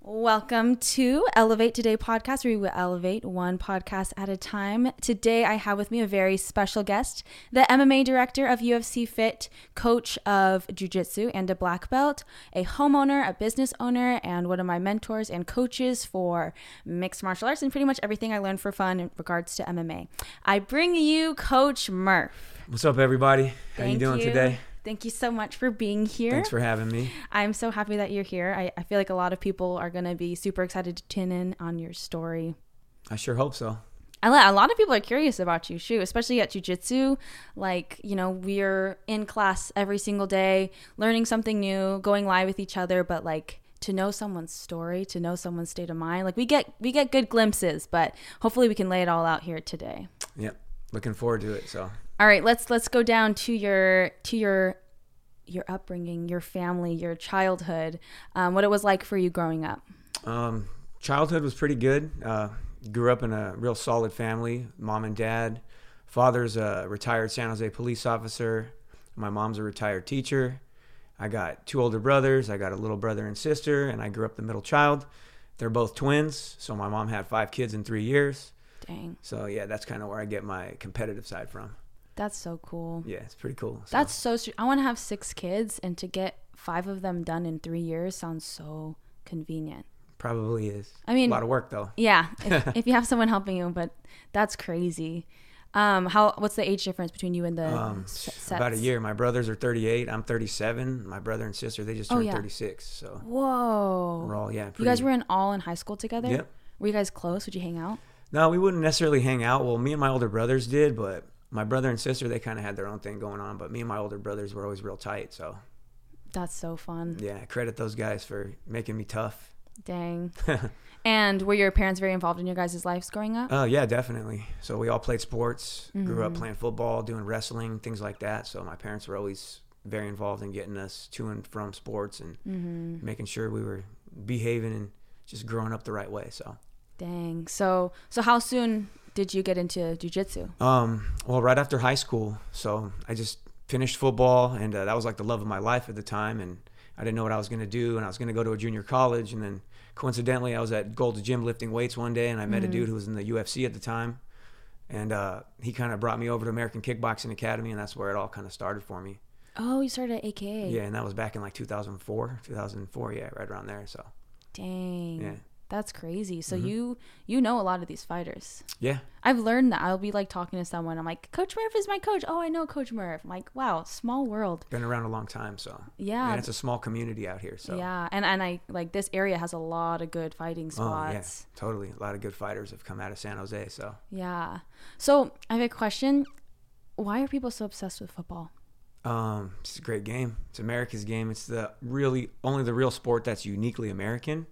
Welcome to Elevate Today podcast, where we will elevate one podcast at a time. Today, I have with me a very special guest, the MMA director of UFC Fit, coach of Jiu-Jitsu and a black belt, a homeowner, a business owner, and one of my mentors and coaches for mixed martial arts and pretty much everything I learned for fun in regards to MMA. I bring you Coach Murph. What's up, everybody? How you doing today? Thank you so much for being here. Thanks for having me. I'm so happy that you're here. I feel like a lot of people are going to be super excited to tune in on your story. I sure hope so. A lot of people are curious about you, especially at jiu-jitsu. Like, we're in class every single day, learning something new, going live with each other, but like to know someone's story, to know someone's state of mind, like we get good glimpses, but hopefully we can lay it all out here today. Yep. Looking forward to it. So. All right, let's go down to your upbringing, your family, your childhood, what it was like for you growing up. Childhood was pretty good. Grew up in a real solid family, mom and dad. Father's a retired San Jose police officer. My mom's a retired teacher. I got two older brothers. I got a little brother and sister, and I grew up the middle child. They're both twins, so my mom had 5 kids in 3 years. Dang. So, yeah, that's kind of where I get my competitive side from. That's so cool. Yeah, it's pretty cool. So. That's so I want to have 6 kids, and to get 5 of them done in 3 years sounds so convenient. Probably is. I mean, a lot of work though. Yeah, if you have someone helping you, but that's crazy. What's the age difference between you and the sets? About a year. My brothers are 38. I'm 37. My brother and sister, they just turned 36. So. Whoa. We're all You guys were all in high school together? Yep. Were you guys close? Would you hang out? No, we wouldn't necessarily hang out. Well, me and my older brothers did, but my brother and sister, they kind of had their own thing going on. But me and my older brothers were always real tight. So. That's so fun. Yeah, I credit those guys for making me tough. Dang. And were your parents very involved in your guys' lives growing up? Yeah, definitely. So we all played sports, grew up playing football, doing wrestling, things like that. So my parents were always very involved in getting us to and from sports and making sure we were behaving and just growing up the right way. So. Dang. So how soon did you get into jiu-jitsu? Well, right after high school. So I just finished football, and that was like the love of my life at the time. And I didn't know what I was going to do, and I was going to go to a junior college. And then coincidentally, I was at Gold's Gym lifting weights one day, and I met a dude who was in the UFC at the time. And he kind of brought me over to American Kickboxing Academy, and that's where it all kind of started for me. Oh, you started at AKA. Yeah, and that was back in like 2004, yeah, right around there. So. Dang. Yeah. That's crazy. So you know a lot of these fighters. Yeah. I've learned that. I'll be like talking to someone. I'm like, Coach Murph is my coach. Oh, I know Coach Murph. I'm like, wow, small world. Been around a long time, so. Yeah. And it's a small community out here, so. Yeah. And I like this area has a lot of good fighting spots. Oh, yeah. Totally. A lot of good fighters have come out of San Jose, so. Yeah. So I have a question. Why are people so obsessed with football? It's a great game. It's America's game. It's only the real sport that's uniquely American.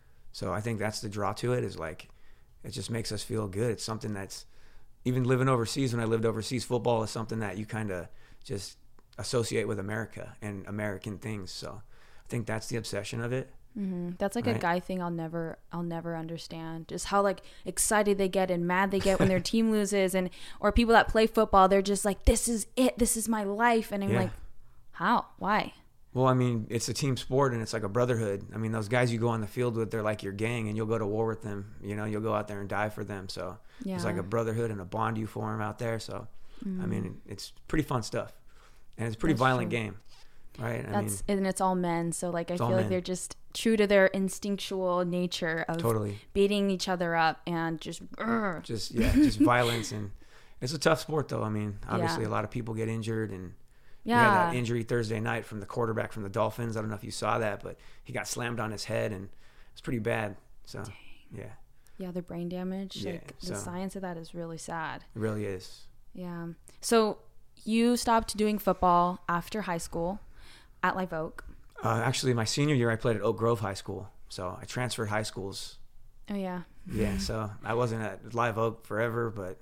So I think that's the draw to it, is like, it just makes us feel good. It's something that's, even living overseas, when I lived overseas, football is something that you kind of just associate with America and American things. So I think that's the obsession of it. Mm-hmm. That's like a guy thing I'll never understand. Just how like excited they get and mad they get when their team loses, or people that play football, they're just like, this is it. This is my life. And I'm like, how? Why? Well, I mean, it's a team sport, and it's like a brotherhood. I mean, those guys you go on the field with, they're like your gang, and you'll go to war with them. You'll go out there and die for them. So it's like a brotherhood and a bond you form out there. So, I mean, it's pretty fun stuff, and it's a pretty violent game, right? And it's all men. So like, I feel like they're just true to their instinctual nature of beating each other up and just violence. And it's a tough sport, though. I mean, obviously a lot of people get injured, and we had that injury Thursday night from the quarterback from the Dolphins. I don't know if you saw that, but he got slammed on his head, and it's pretty bad. So, yeah. Yeah, the brain damage. Yeah, the science of that is really sad. It really is. Yeah. So you stopped doing football after high school at Live Oak. Actually, my senior year, I played at Oak Grove High School. So I transferred high schools. Oh, yeah. Yeah, so I wasn't at Live Oak forever, but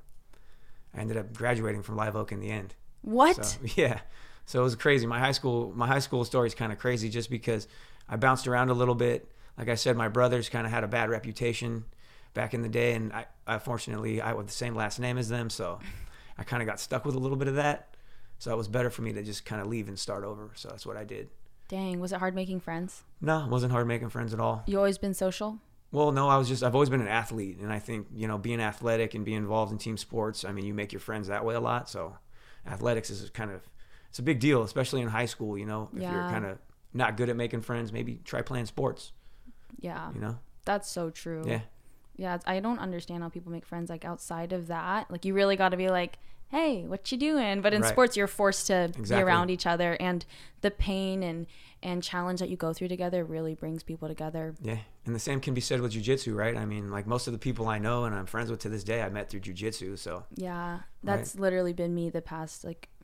I ended up graduating from Live Oak in the end. What? So, yeah. So it was crazy. My high school story is kind of crazy just because I bounced around a little bit. Like I said, my brothers kind of had a bad reputation back in the day, and I fortunately have the same last name as them, so I kind of got stuck with a little bit of that. So it was better for me to just kind of leave and start over. So that's what I did. Dang, was it hard making friends? No, it wasn't hard making friends at all. You always been social? Well, no, I've always been an athlete. And I think, being athletic and being involved in team sports, I mean, you make your friends that way a lot. So athletics is it's a big deal, especially in high school, if you're kind of not good at making friends, maybe try playing sports. Yeah. That's so true. Yeah. Yeah. I don't understand how people make friends like outside of that. Like you really got to be like, hey, what you doing? But in sports, you're forced to be around each other, and the pain and challenge that you go through together really brings people together. Yeah. And the same can be said with jiu-jitsu, right? I mean, like most of the people I know and I'm friends with to this day, I met through jiu-jitsu. So yeah, that's literally been me the past,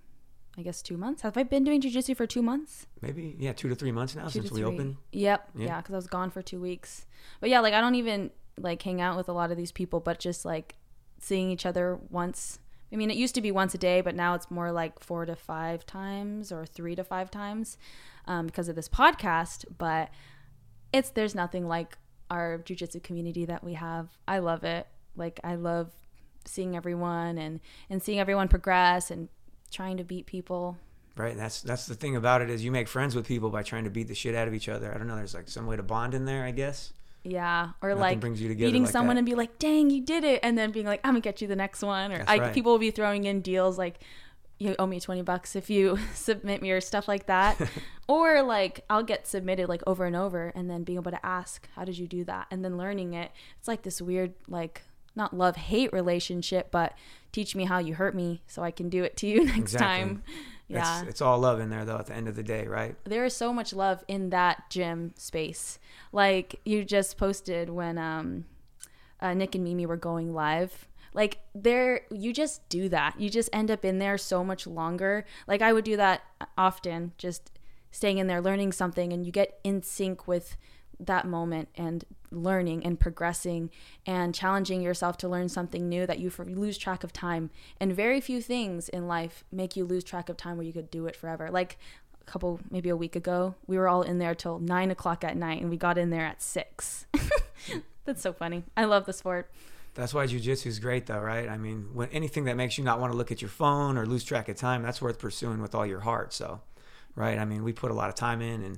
I guess 2 months. Have I been doing jiu-jitsu for 2 months? Maybe, 2 to 3 months now since we opened. Yep. Yeah, because I was gone for 2 weeks. But yeah, like I don't even like hang out with a lot of these people, but just like seeing each other once. I mean, it used to be once a day, but now it's more like 4 to 5 times or 3 to 5 times because of this podcast. But there's nothing like our jiu-jitsu community that we have. I love it. Like I love seeing everyone and seeing everyone progress and trying to beat people. Right. And that's the thing about it is you make friends with people by trying to beat the shit out of each other. I don't know. There's like some way to bond in there, I guess. Yeah, or Nothing like brings you together beating like someone that. and be like, dang, you did it. And then being like, I'm going to get you the next one. Or Right. people will be throwing in deals like, you owe me $20 if you submit me or stuff like that. Or like I'll get submitted like over and over and then being able to ask, how did you do that? And then learning it. It's like this weird, like not love-hate relationship, but teach me how you hurt me so I can do it to you next time. Yeah. It's all love in there though at the end of the day, right? There is so much love in that gym space. Like you just posted when Nick and Mimi were going live. Like you just do that. You just end up in there so much longer. Like I would do that often, just staying in there, learning something, and you get in sync with that moment and learning and progressing and challenging yourself to learn something new that you lose track of time. And very few things in life make you lose track of time where you could do it forever. Like maybe a week ago, we were all in there till 9:00 at night and we got in there at 6. That's so funny. I love the sport. That's why jiu-jitsu is great though, right? I mean, when anything that makes you not want to look at your phone or lose track of time, that's worth pursuing with all your heart. So, right? I mean, we put a lot of time in and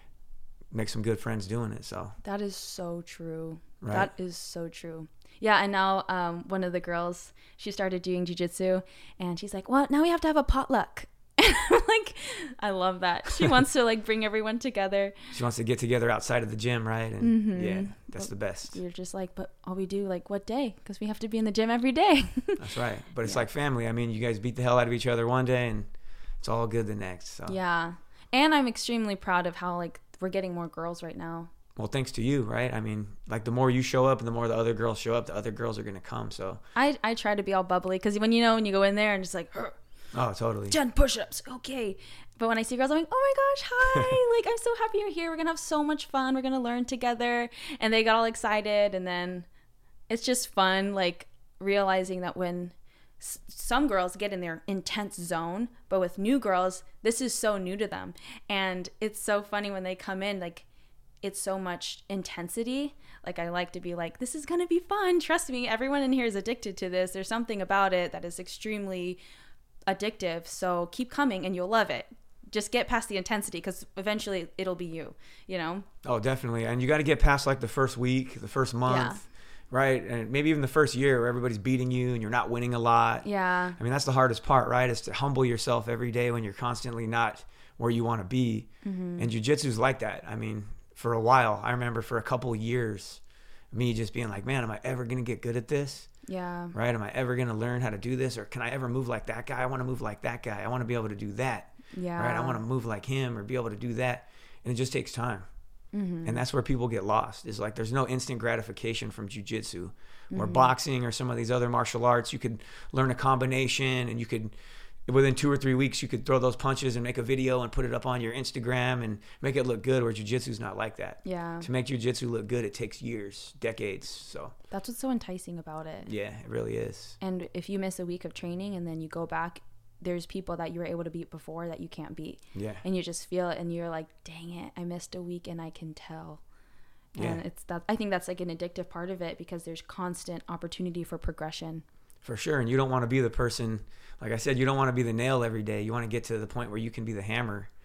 make some good friends doing it. So that is so true. Right. That is so true. Yeah. And now one of the girls, she started doing jiu-jitsu and she's like, well, now we have to have a potluck. Like, I love that. She wants to like bring everyone together. She wants to get together outside of the gym, right? And yeah, that's the best. You're just like, but all we do, like, what day? Because we have to be in the gym every day. That's right. But it's like family. I mean, you guys beat the hell out of each other one day and it's all good the next. So yeah. And I'm extremely proud of how like we're getting more girls right now. Well, thanks to you, right? I mean, like the more you show up and the more the other girls show up, the other girls are going to come. So I try to be all bubbly because when you go in there and just like, oh, totally. 10 push-ups. Okay. But when I see girls, I'm like, oh my gosh, hi. Like, I'm so happy you're here. We're going to have so much fun. We're going to learn together. And they got all excited. And then it's just fun, like realizing that when some girls get in their intense zone, but with new girls, this is so new to them. And it's so funny when they come in, like, it's so much intensity. Like, I like to be like, this is going to be fun. Trust me, everyone in here is addicted to this. There's something about it that is extremely addictive. So keep coming and you'll love it. Just get past the intensity because eventually it'll be you, you know? Oh, definitely. And you got to get past like the first week, the first month, right? And maybe even the first year where everybody's beating you and you're not winning a lot. Yeah. I mean, that's the hardest part, right? Is to humble yourself every day when you're constantly not where you want to be. And jiu-jitsu is like that. I mean, for a while, I remember for a couple of years, me just being like, man, am I ever going to get good at this? Yeah. Right? Am I ever going to learn how to do this? Or can I ever move like that guy? I want to move like that guy. I want to be able to do that. Yeah. Right? I want to move like him or be able to do that. And it just takes time. And that's where people get lost. Is like there's no instant gratification from jiu-jitsu or boxing or some of these other martial arts. You could learn a combination and you could, within 2 or 3 weeks, you could throw those punches and make a video and put it up on your Instagram and make it look good, where jiu-jitsu is not like that. Yeah. To make jiu-jitsu look good, it takes years, decades. So that's what's so enticing about it. Yeah, it really is. And if you miss a week of training and then you go back, there's people that you were able to beat before that you can't beat. Yeah. And you just feel it and you're like, dang it, I missed a week and I can tell. And it's that, I think that's like an addictive part of it because there's constant opportunity for progression. For sure. And you don't want to be the person, like I said, you don't want to be the nail every day. You want to get to the point where you can be the hammer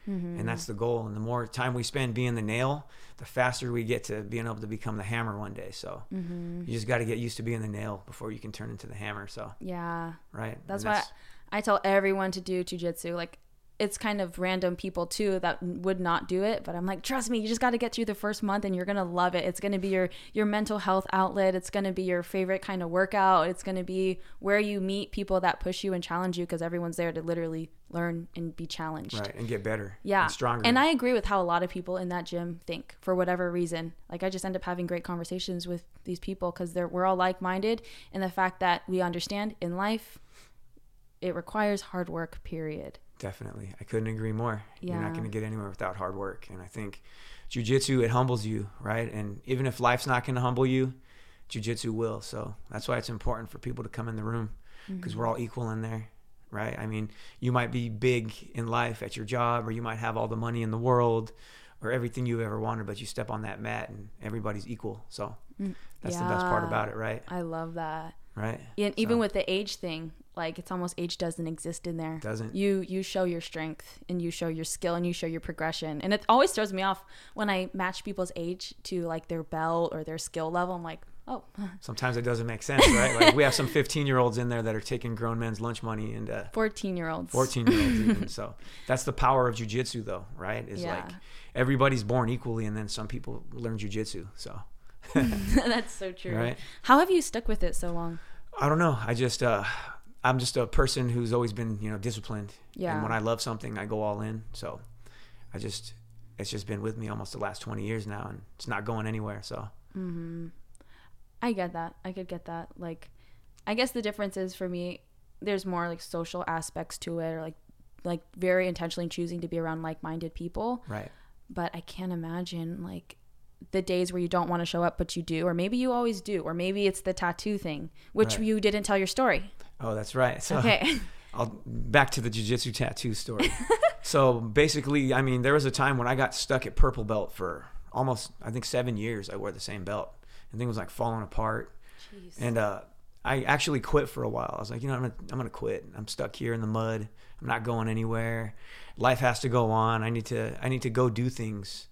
And that's the goal. And the more time we spend being the nail, the faster we get to being able to become the hammer one day. So you just got to get used to being the nail before you can turn into the hammer. So yeah, right. That's why I tell everyone to do jujitsu. Like, it's kind of random people too that would not do it, but I'm like, trust me, you just got to get through the first month and you're going to love it. It's going to be your mental health outlet. It's going to be your favorite kind of workout. It's going to be where you meet people that push you and challenge you, because everyone's there to literally learn and be challenged. Right. And get better. Yeah. And stronger. And I agree with how a lot of people in that gym think, for whatever reason. Like, I just end up having great conversations with these people because we're all like-minded, and the fact that we understand in life, it requires hard work, period. Definitely. I couldn't agree more. Yeah. You're not going to get anywhere without hard work. And I think jiu-jitsu, it humbles you, right? And even if life's not going to humble you, jiu-jitsu will. So that's why it's important for people to come in the room, because we're all equal in there, right? I mean, you might be big in life at your job, or you might have all the money in the world or everything you've ever wanted, but you step on that mat and everybody's equal. So that's the best part about it, right? I love that. Right. And even with the age thing, like, it's almost age doesn't exist in there. Doesn't. You show your strength, and you show your skill, and you show your progression. And it always throws me off when I match people's age to like their belt or their skill level. I'm like, oh. Sometimes it doesn't make sense, right? Like, we have some 15-year-olds in there that are taking grown men's lunch money, and 14-year-olds. 14-year-olds even. So that's the power of jiu-jitsu, though, right? Is like everybody's born equally, and then some people learn jiu-jitsu. So that's so true. Right? How have you stuck with it so long? I don't know. I'm just a person who's always been, disciplined. Yeah. And when I love something, I go all in. So it's just been with me almost the last 20 years now, and it's not going anywhere. So I get that. I could get that. Like, I guess the difference is, for me, there's more like social aspects to it, or like very intentionally choosing to be around like-minded people. Right. But I can't imagine like the days where you don't want to show up, but you do, or maybe you always do, or maybe it's the tattoo thing, which you didn't tell your story. Oh, that's right. So okay. Back to the jiu-jitsu tattoo story. So basically, I mean, there was a time when I got stuck at purple belt for almost, I think, 7 years. I wore the same belt, and thing was like falling apart. Jeez. And I actually quit for a while. I was like, I'm gonna quit. I'm stuck here in the mud. I'm not going anywhere. Life has to go on. I need to go do things.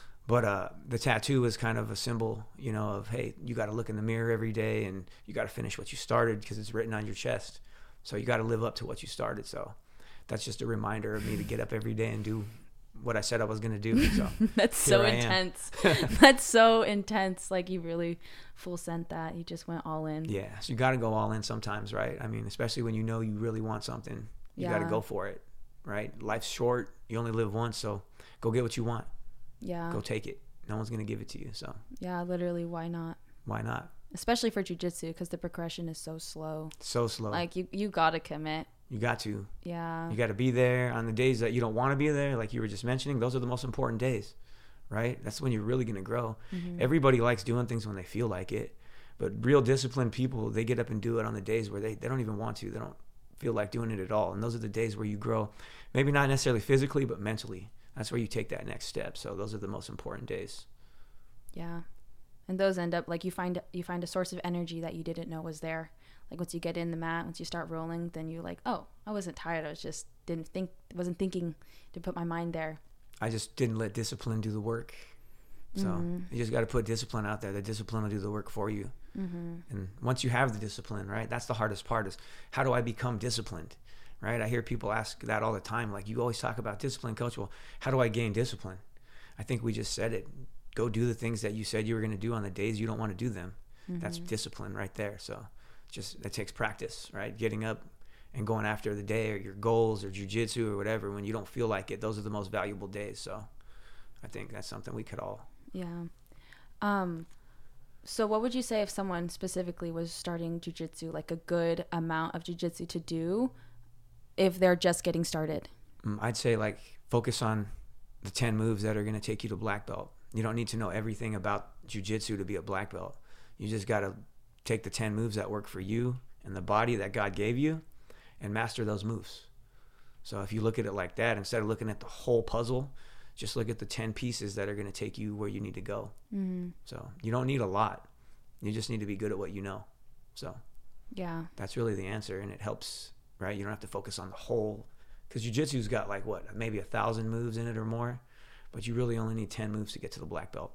But the tattoo was kind of a symbol, of, hey, you got to look in the mirror every day, and you got to finish what you started, because it's written on your chest. So you got to live up to what you started. So that's just a reminder of me to get up every day and do what I said I was going to do. So that's so intense. That's so intense. Like, you really full sent that. You just went all in. Yeah. So you got to go all in sometimes, right? I mean, especially when you really want something, you got to go for it, right? Life's short. You only live once. So go get what you want. Yeah. Go take it. No one's going to give it to you. So yeah, literally, why not? Why not? Especially for jiu-jitsu, because the progression is so slow. So slow. Like, you got to commit. You got to. Yeah. You got to be there on the days that you don't want to be there. Like you were just mentioning, those are the most important days, right? That's when you're really going to grow. Everybody likes doing things when they feel like it. But real disciplined people, they get up and do it on the days where they don't even want to. They don't feel like doing it at all. And those are the days where you grow. Maybe not necessarily physically, but mentally. That's where you take that next step. So those are the most important days. Yeah. And those end up, like, you find a source of energy that you didn't know was there. Like, once you get in the mat, once you start rolling, then you're like, oh, I wasn't tired. I was just wasn't thinking to put my mind there. I just didn't let discipline do the work. So you just got to put discipline out there. The discipline will do the work for you. And once you have the discipline, right, that's the hardest part, is how do I become disciplined? Right? I hear people ask that all the time. Like, you always talk about discipline, coach. Well, how do I gain discipline? I think we just said it. Go do the things that you said you were going to do on the days you don't want to do them. That's discipline right there. So that takes practice, right? Getting up and going after the day, or your goals, or jiu-jitsu, or whatever, when you don't feel like it. Those are the most valuable days. So I think that's something we could all. Yeah. So what would you say if someone specifically was starting jiu-jitsu, like a good amount of jiu-jitsu to do if they're just getting started? I'd say, like, focus on the 10 moves that are going to take you to black belt. You don't need to know everything about jiu-jitsu to be a black belt. You just got to take the 10 moves that work for you and the body that God gave you, and master those moves. So if you look at it like that, instead of looking at the whole puzzle, just look at the 10 pieces that are going to take you where you need to go. So you don't need a lot. You just need to be good at what you know. So yeah, that's really the answer, and it helps, right? You don't have to focus on the whole because jiu-jitsu's got like what, maybe 1,000 moves in it or more, but you really only need 10 moves to get to the black belt.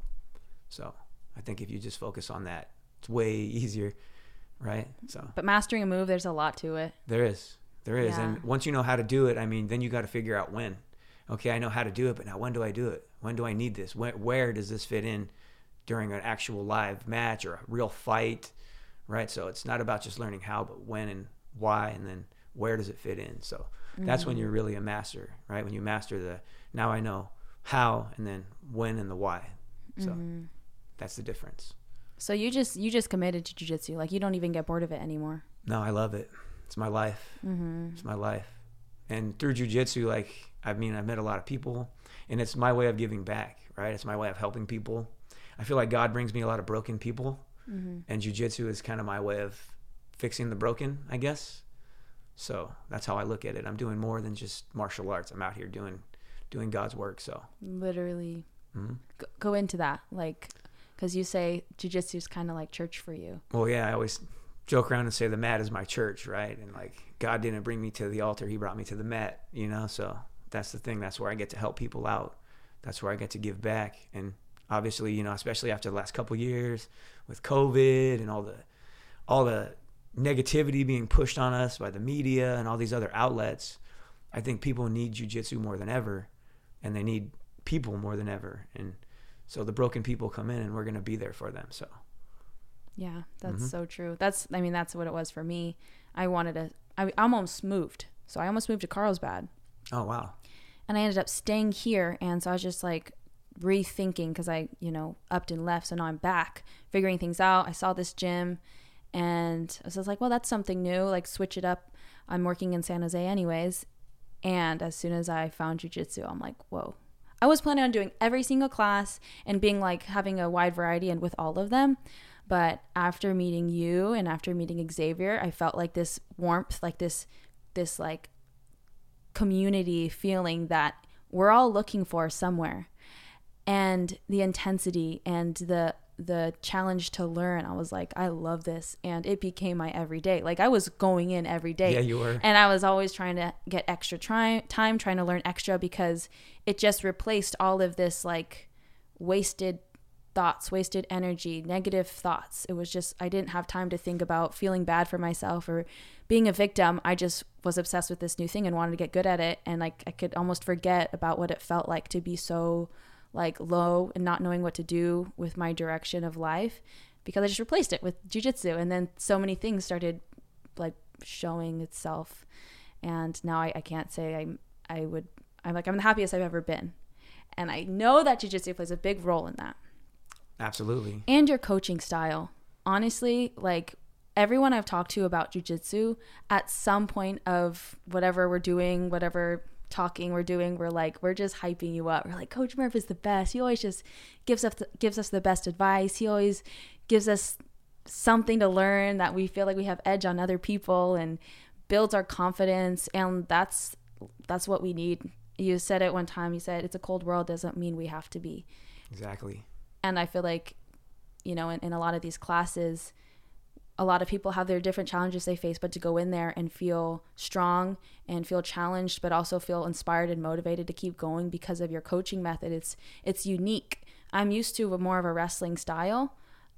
So I think if you just focus on that, it's way easier, right? So, but mastering a move, there's a lot to it. There is. Yeah. And once you know how to do it, I mean, then you got to figure out when. Okay, I know how to do it, but now when do I do it? When do I need this? Where does this fit in during an actual live match or a real fight, right? So it's not about just learning how, but when and why, and then where does it fit in? So that's when you're really a master, right? When you master now I know how, and then when and the why. So that's the difference. So you just committed to jiu-jitsu. Like, you don't even get bored of it anymore. No, I love it. It's my life. It's my life. And through jiu-jitsu, like, I mean, I've met a lot of people, and it's my way of giving back, right? It's my way of helping people. I feel like God brings me a lot of broken people, and jiu-jitsu is kind of my way of fixing the broken, I guess. So that's how I look at it. I'm doing more than just martial arts. I'm out here doing God's work. So literally, go into that, like, because you say jiu-jitsu is kind of like church for you. Well, yeah, I always joke around and say the mat is my church, right? And like, God didn't bring me to the altar, he brought me to the mat, you know? So that's the thing. That's where I get to help people out. That's where I get to give back. And obviously, you know, especially after the last couple of years with COVID and all the negativity being pushed on us by the media and all these other outlets, I think people need jiu-jitsu more than ever, and they need people more than ever. And so the broken people come in, and we're going to be there for them. So yeah, that's so true. That's what it was for me. I almost moved. So I almost moved to Carlsbad. Oh, wow. And I ended up staying here. And so I was just like rethinking, because I, upped and left. So now I'm back figuring things out. I saw this gym, and I was like, well, that's something new. Like, switch it up. I'm working in San Jose anyways. And as soon as I found jiu-jitsu, I'm like, whoa. I was planning on doing every single class and being like having a wide variety and with all of them. But after meeting you and after meeting Xavier, I felt like this warmth, like this like community feeling that we're all looking for somewhere. And the intensity and the challenge to learn, I was like, I love this. And it became my everyday. Like, I was going in every day. Yeah, you were. And I was always trying to get extra time, trying to learn extra, because it just replaced all of this like wasted thoughts, wasted energy, negative thoughts. It was just, I didn't have time to think about feeling bad for myself or being a victim. I just was obsessed with this new thing and wanted to get good at it. And like, I could almost forget about what it felt like to be so like low and not knowing what to do with my direction of life, because I just replaced it with jiu-jitsu. And then so many things started like showing itself. And now I can't say I'm the happiest I've ever been. And I know that jiu-jitsu plays a big role in that. Absolutely. And your coaching style. Honestly, like, everyone I've talked to about jiu-jitsu, at some point of whatever we're doing, whatever talking we're doing, we're just hyping you up. We're like, Coach Murph is the best. He always just gives us the best advice. He always gives us something to learn that we feel like we have edge on other people, and builds our confidence. And that's what we need. You said it one time. You said, it's a cold world doesn't mean we have to be. Exactly. And I feel like, in a lot of these classes, a lot of people have their different challenges they face, but to go in there and feel strong and feel challenged, but also feel inspired and motivated to keep going because of your coaching method, it's unique. I'm used to more of a wrestling style,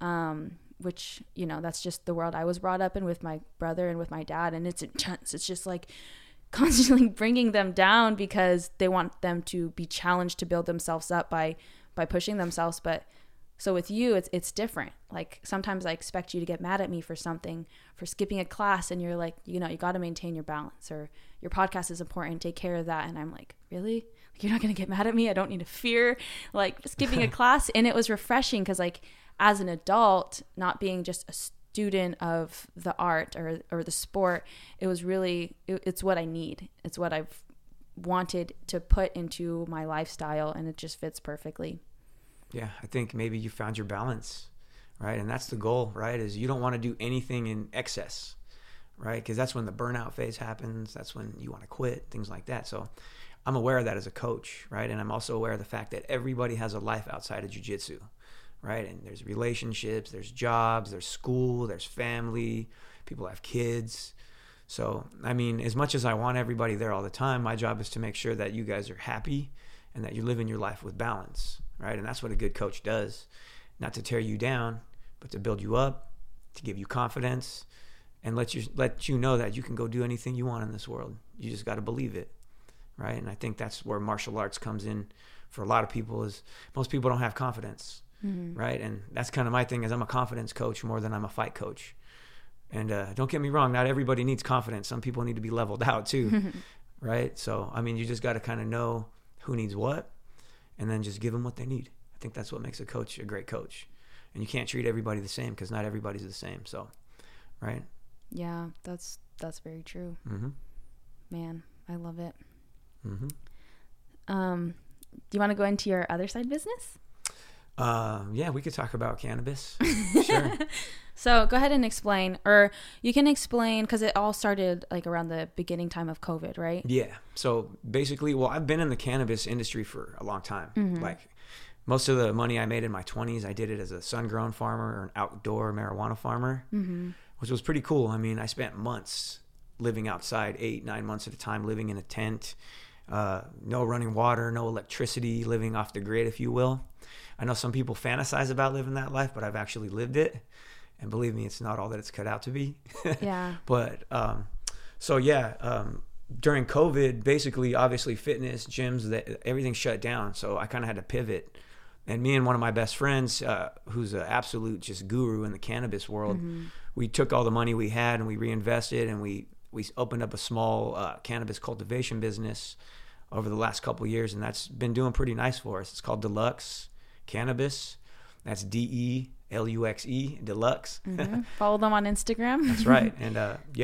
which, that's just the world I was brought up in with my brother and with my dad. And it's intense. It's just like constantly bringing them down because they want them to be challenged to build themselves up by pushing themselves. But so with you, it's different. Like, sometimes I expect you to get mad at me for something, for skipping a class, and you're like, you got to maintain your balance, or your podcast is important, take care of that. And I'm like, really? Like, you're not going to get mad at me? I don't need to fear like skipping a class. And it was refreshing because, like, as an adult, not being just a student of the art or the sport, it was really, it's what I need. It's what I've wanted to put into my lifestyle, and it just fits perfectly. Yeah, I think maybe you found your balance, right? And that's the goal, right? Is you don't want to do anything in excess, right? Because that's when the burnout phase happens. That's when you want to quit, things like that. So I'm aware of that as a coach, right? And I'm also aware of the fact that everybody has a life outside of jiu-jitsu, right? And there's relationships, there's jobs, there's school, there's family, people have kids. So, I mean, as much as I want everybody there all the time, my job is to make sure that you guys are happy and that you're living your life with balance, right? And that's what a good coach does. Not to tear you down, but to build you up, to give you confidence, and let you know that you can go do anything you want in this world. You just got to believe it, right? And I think that's where martial arts comes in for a lot of people. Is most people don't have confidence, right? And that's kind of my thing. Is I'm a confidence coach more than I'm a fight coach. And don't get me wrong, not everybody needs confidence. Some people need to be leveled out too, right? So I mean, you just got to kind of know who needs what, and then just give them what they need. I think that's what makes a coach a great coach. And you can't treat everybody the same because not everybody's the same. So, right? Yeah, that's very true. Man, I love it. Do you want to go into your other side business? Yeah, we could talk about cannabis. Sure. So go ahead and explain, or you can explain, because it all started like around the beginning time of COVID, right? Yeah. So basically, well, I've been in the cannabis industry for a long time. Like most of the money I made in my 20s, I did it as a sun-grown farmer or an outdoor marijuana farmer, which was pretty cool. I mean, I spent months living outside, 8-9 months at a time, living in a tent, no running water, no electricity, living off the grid, if you will. I know some people fantasize about living that life, but I've actually lived it. And believe me, it's not all that it's cut out to be. Yeah. But during COVID, basically, obviously, fitness, gyms, everything shut down. So I kind of had to pivot. And me and one of my best friends, who's an absolute just guru in the cannabis world, we took all the money we had and we reinvested, and we opened up a small cannabis cultivation business over the last couple of years, and that's been doing pretty nice for us. It's called Deluxe Cannabis. That's DELUXE, Deluxe. Follow them on Instagram. That's right. And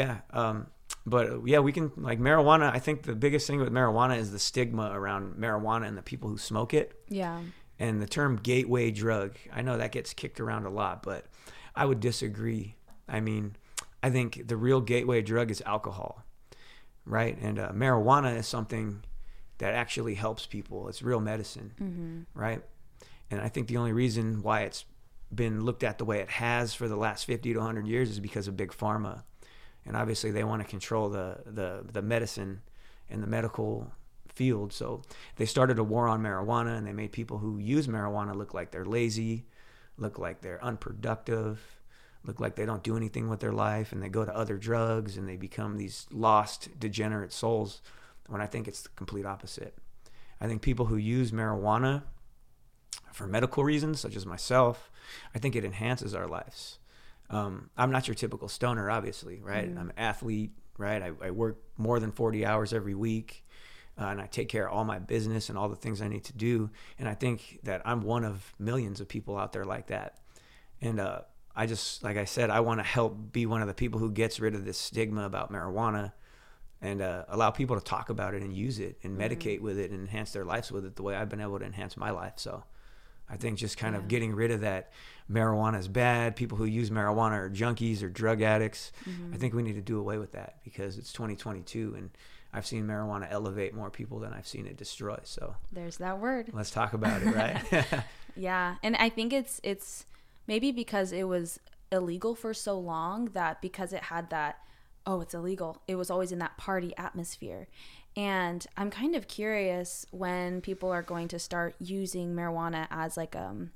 we can, like, marijuana. I think the biggest thing with marijuana is the stigma around marijuana and the people who smoke it. Yeah. And the term gateway drug, I know that gets kicked around a lot, but I would disagree. I mean, I think the real gateway drug is alcohol, right? And marijuana is something that actually helps people. It's real medicine, right? And I think the only reason why it's been looked at the way it has for the last 50 to 100 years is because of Big Pharma. And obviously they want to control the medicine and the medical field. So they started a war on marijuana, and they made people who use marijuana look like they're lazy, look like they're unproductive, look like they don't do anything with their life, and they go to other drugs and they become these lost, degenerate souls, when I think it's the complete opposite. I think people who use marijuana for medical reasons, such as myself, I think it enhances our lives. I'm not your typical stoner, obviously, right? I'm an athlete, right? I work more than 40 hours every week, and I take care of all my business and all the things I need to do. And I think that I'm one of millions of people out there like that. And I just, like I said, I want to help be one of the people who gets rid of this stigma about marijuana and allow people to talk about it and use it and medicate with it and enhance their lives with it the way I've been able to enhance my life. So I think just kind of getting rid of that marijuana is bad, people who use marijuana are junkies or drug addicts. I think we need to do away with that because it's 2022 and I've seen marijuana elevate more people than I've seen it destroy. So there's that word. Let's talk about it, right? Yeah. And I think it's maybe because it was illegal for so long that because it had that, oh, it's illegal, it was always in that party atmosphere. And I'm kind of curious when people are going to start using marijuana as like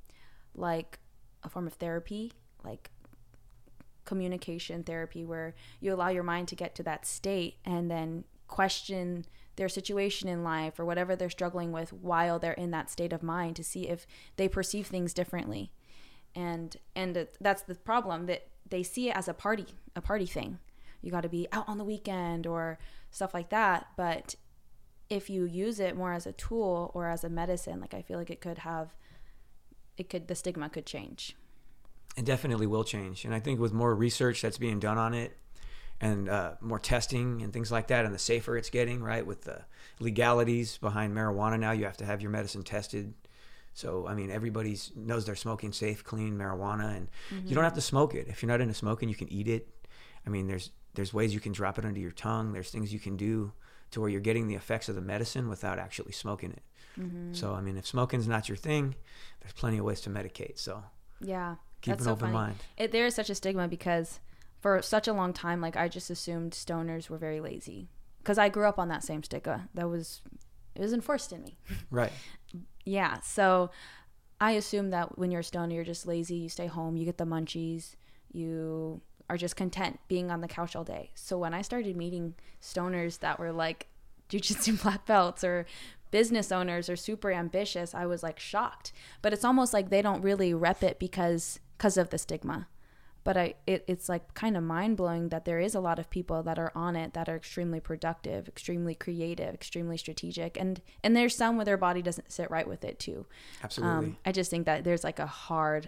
a form of therapy, like communication therapy, where you allow your mind to get to that state and then question their situation in life or whatever they're struggling with while they're in that state of mind to see if they perceive things differently. And that's the problem, that they see it as a party thing. You got to be out on the weekend or stuff like that. But if you use it more as a tool or as a medicine, like I feel like the stigma could change. It definitely will change. And I think with more research that's being done on it and more testing and things like that, and the safer it's getting, right? With the legalities behind marijuana now, you have to have your medicine tested. So, I mean, everybody knows they're smoking safe, clean marijuana, and you don't have to smoke it. If you're not into smoking, you can eat it. I mean, there's ways you can drop it under your tongue. There's things you can do to where you're getting the effects of the medicine without actually smoking it. So, I mean, if smoking's not your thing, there's plenty of ways to medicate. So, yeah, keep an open mind. There is such a stigma because for such a long time, like I just assumed stoners were very lazy because I grew up on that same stigma. It was enforced in me. Right. Yeah. So I assume that when you're a stoner, you're just lazy. You stay home, you get the munchies, you are just content being on the couch all day. So when I started meeting stoners that were like jiu-jitsu black belts or business owners or super ambitious, I was like shocked. But it's almost like they don't really rep it because of the stigma. But it's like kind of mind-blowing that there is a lot of people that are on it that are extremely productive, extremely creative, extremely strategic. And there's some where their body doesn't sit right with it too. Absolutely. I just think that there's like a hard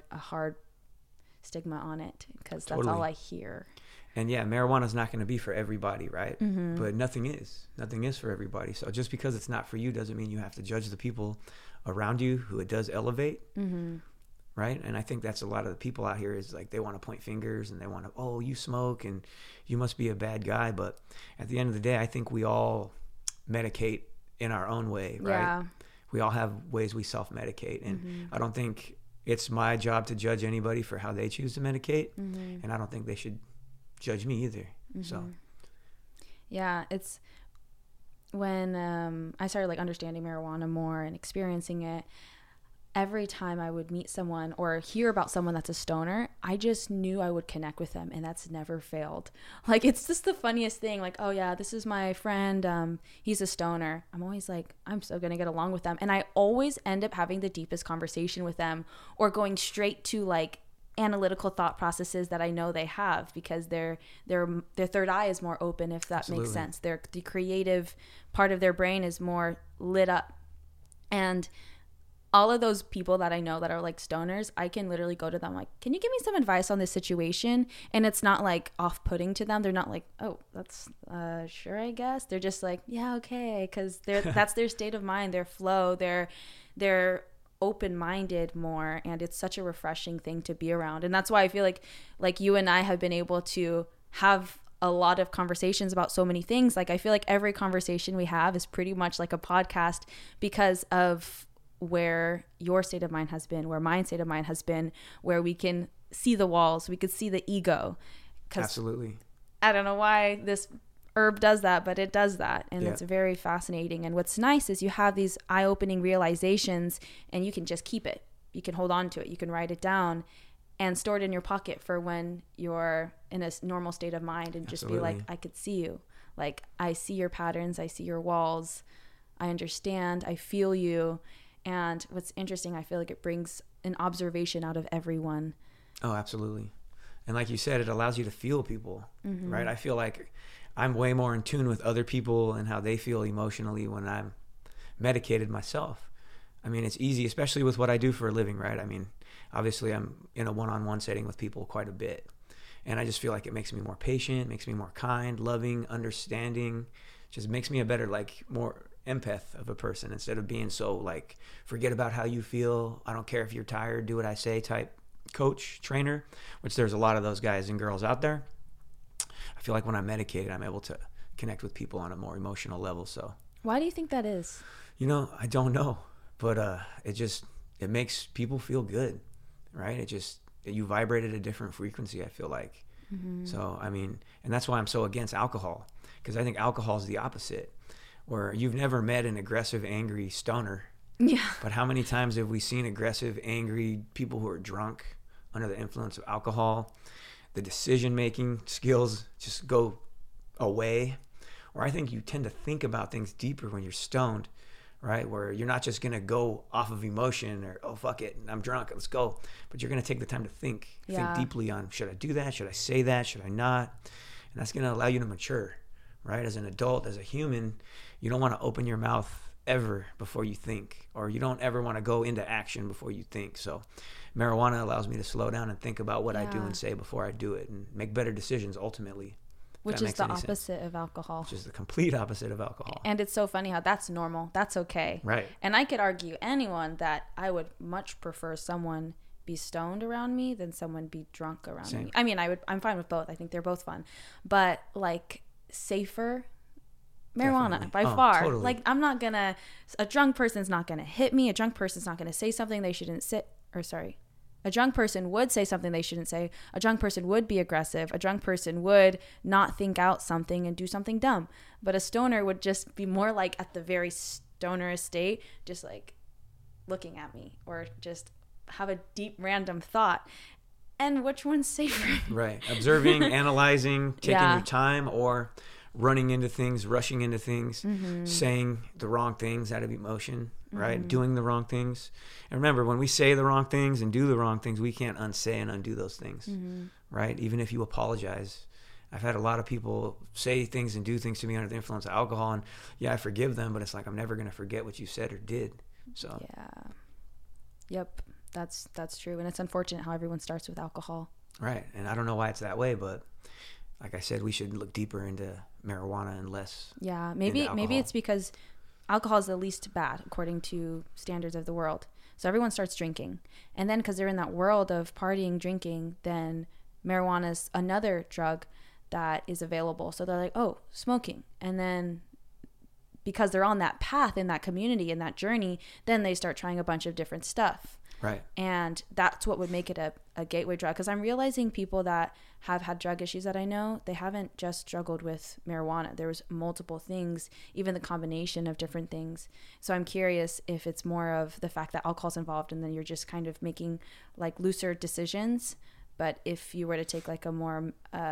stigma on it because that's all I hear. And yeah, marijuana is not going to be for everybody, right? Mm-hmm. But nothing is for everybody. So just because it's not for you doesn't mean you have to judge the people around you who it does elevate. Mm-hmm. Right. And I think that's a lot of the people out here is like they want to point fingers and they want to, oh, you smoke and you must be a bad guy. But at the end of the day, I think we all medicate in our own way. Right. Yeah. We all have ways we self-medicate. And Mm-hmm. I don't think it's my job to judge anybody for how they choose to medicate. Mm-hmm. And I don't think they should judge me either. Mm-hmm. So yeah, it's when I started like understanding marijuana more and experiencing it. Every time I would meet someone or hear about someone that's a stoner, I just knew I would connect with them, and that's never failed. Like, it's just the funniest thing. Like, oh yeah, this is my friend. He's a stoner. I'm always like, I'm so gonna get along with them, and I always end up having the deepest conversation with them, or going straight to like analytical thought processes that I know they have because their third eye is more open, if that Absolutely. makes sense. The creative part of their brain is more lit up, and all of those people that I know that are like stoners, I can literally go to them like, can you give me some advice on this situation? And it's not like off-putting to them. They're not like, oh, that's sure, I guess. They're just like, yeah, okay, because that's their state of mind, their flow, they're open-minded more, and it's such a refreshing thing to be around. And that's why I feel like you and I have been able to have a lot of conversations about so many things. Like I feel like every conversation we have is pretty much like a podcast because of where your state of mind has been, where my state of mind has been, where we can see the walls, we could see the ego. absolutely. I don't know why this herb does that, but it does that. And Yeah. it's very fascinating. And what's nice is you have these eye-opening realizations and you can just keep it. You can hold on to it. You can write it down and store it in your pocket for when you're in a normal state of mind and just Absolutely. be like, I could see you. Like, I see your patterns. I see your walls. I understand. I feel you. And what's interesting, I feel like it brings an observation out of everyone. Oh, absolutely. And like you said, it allows you to feel people, Mm-hmm. right? I feel like I'm way more in tune with other people and how they feel emotionally when I'm medicated myself. I mean, it's easy, especially with what I do for a living, right? I mean, obviously I'm in a one-on-one setting with people quite a bit. And I just feel like it makes me more patient, makes me more kind, loving, understanding, just makes me a better, like, more empath of a person instead of being so like, forget about how you feel. I don't care if you're tired, do what I say type coach, trainer, which there's a lot of those guys and girls out there. I feel like when I'm medicated, I'm able to connect with people on a more emotional level. So, Why do you think that is? I don't know, but it makes people feel good, right? You vibrate at a different frequency, I feel like. Mm-hmm. So, I mean, and that's why I'm so against alcohol, because I think alcohol is the opposite, where you've never met an aggressive, angry stoner. Yeah. But how many times have we seen aggressive, angry people who are drunk under the influence of alcohol? The decision-making skills just go away. Or I think you tend to think about things deeper when you're stoned, right? Where you're not just going to go off of emotion or, oh, fuck it, I'm drunk, let's go. But you're going to take the time to think deeply on, should I do that? Should I say that? Should I not? And that's going to allow you to mature, right? As an adult, as a human, you don't want to open your mouth ever before you think, or you don't ever want to go into action before you think. So marijuana allows me to slow down and think about what I do and say before I do it and make better decisions ultimately. Which is the opposite of alcohol. Which is the complete opposite of alcohol. And it's so funny how that's normal. That's okay. Right. And I could argue anyone that I would much prefer someone be stoned around me than someone be drunk around me. I mean, I'm fine with both. I think they're both fun. But like safer marijuana by far. Totally. Like a drunk person's not gonna hit me. A drunk person's not gonna say something they shouldn't say. A drunk person would say something they shouldn't say. A drunk person would be aggressive. A drunk person would not think out something and do something dumb. But a stoner would just be more like at the very stoner state, just like looking at me or just have a deep random thought. And which one's safer? Right. Observing, analyzing, taking Yeah. your time, or running into things, rushing into things, saying the wrong things out of emotion, right? Doing the wrong things. And remember, when we say the wrong things and do the wrong things, we can't unsay and undo those things, right? Even if you apologize. I've had a lot of people say things and do things to me under the influence of alcohol, and yeah, I forgive them, but it's like I'm never going to forget what you said or did. So Yeah. Yep. That's true. And it's unfortunate how everyone starts with alcohol. right. And I don't know why it's that way, but like I said, we should look deeper into marijuana and less. Yeah. Maybe Maybe it's because alcohol is the least bad according to standards of the world. So everyone starts drinking. And then because they're in that world of partying, drinking, then marijuana is another drug that is available. So they're like, oh, smoking. And then because they're on that path in that community, in that journey, then they start trying a bunch of different stuff. Right. And that's what would make it a gateway drug. Because I'm realizing people that have had drug issues that I know, they haven't just struggled with marijuana. There was multiple things, even the combination of different things. So I'm curious if it's more of the fact that alcohol's involved and then you're just kind of making like looser decisions. But if you were to take like a more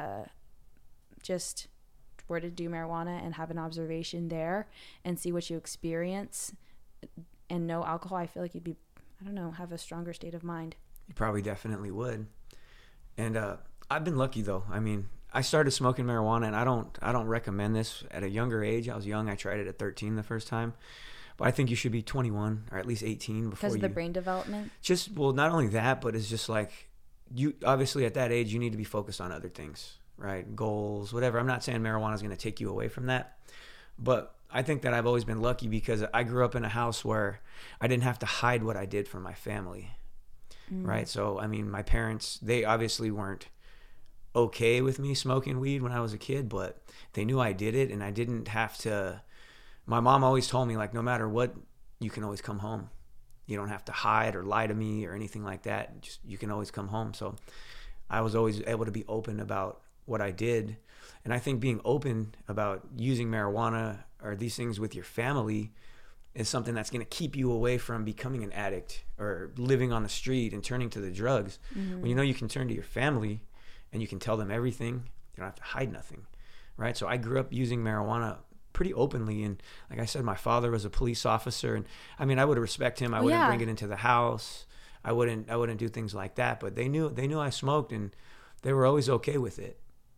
just were to do marijuana and have an observation there and see what you experience and no alcohol, I feel like you'd be, I don't know, have a stronger state of mind. You probably definitely would. And I've been lucky though. I mean, I started smoking marijuana, and I don't recommend this at a younger age. I was young. I tried it at 13 the first time. But I think you should be 21 or at least 18 before Because of the brain development? Just, well, not only that, but it's just like you obviously at that age you need to be focused on other things, right? Goals, whatever. I'm not saying marijuana is going to take you away from that. But I think that I've always been lucky because I grew up in a house where I didn't have to hide what I did from my family. Right. So, I mean, my parents, they obviously weren't okay with me smoking weed when I was a kid, but they knew I did it, and I didn't have to. My mom always told me, like, no matter what, you can always come home. You don't have to hide or lie to me or anything like that. Just, you can always come home. So I was always able to be open about what I did. And I think being open about using marijuana or these things with your family is something that's going to keep you away from becoming an addict or living on the street and turning to the drugs. When you know you can turn to your family and you can tell them everything, you don't have to hide nothing, right? So I grew up using marijuana pretty openly, and like I said, my father was a police officer, and I mean, I would respect him. I wouldn't bring it into the house. I wouldn't do things like that, but they knew I smoked, and they were always okay with it.